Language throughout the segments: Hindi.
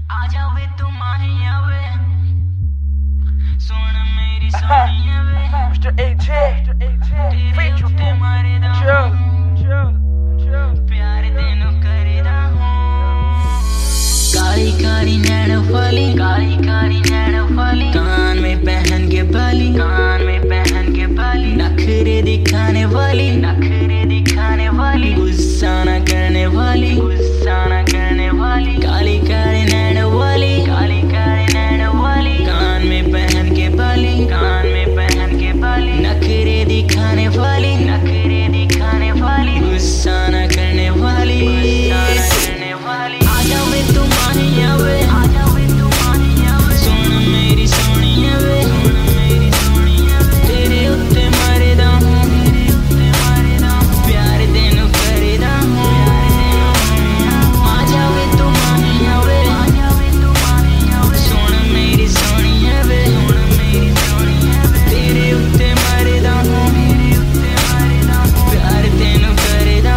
आजा वे तू माहिया वे सुन मेरी सोनिया वे Mr. AJ तेरे उत्ते मरदा प्यार तेनू करदा काली काली नैन वाली कान में पहन के बाली नखरे दिखाने वाली गुस्सा न करने वाली काली काली नैन वाली कान में पहन के बाली नखरे दिखाने वाली गुस्सा न करने वाली आजा वे तू माहिया वे सुन मेरी सोनिया वे तेरे उत्ते मरदा प्यार तेनू करदा आजा वे तू माहिया वे सुन मेरी सोनिया वे तेरे उत्ते मरदा प्यार तेनू करदा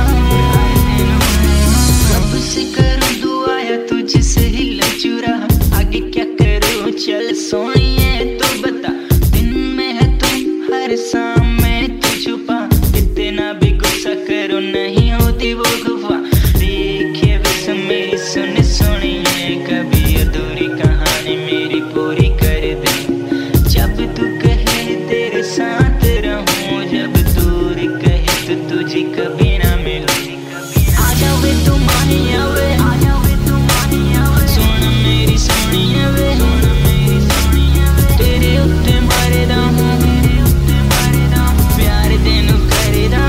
रब से करूं दुआ या तुझसे ही लचूरा आगे क्या करूं चल सोनिए तू बता दिन में है तुम हर शाम में तू छुपा इतना भी गुस्सा करो नहीं होती वो गुफा देखिए बस मेरी सुन सोनिए कभी अधूरी कहानी मेरी पूरी कर दे जब तू कहे तेरे साथ रहूं जब दूर कहे तो तुझे कभी ना मिलूं आजा वे तू माहिया वे सुन मेरी सोनिया वे तेरे उत्ते मरदा प्यार तेनू करदा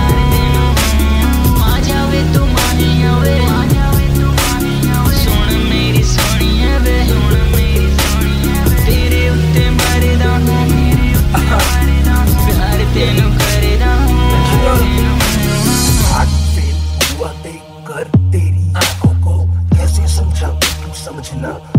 आजा वे तू माहिया वे सुन मेरी सोनिया वे तेरे उत्ते मरदा प्यार तेनू करदा हार्ट फेल हुआ देखकर तेरी आंखों को कैसे समझा तू समझना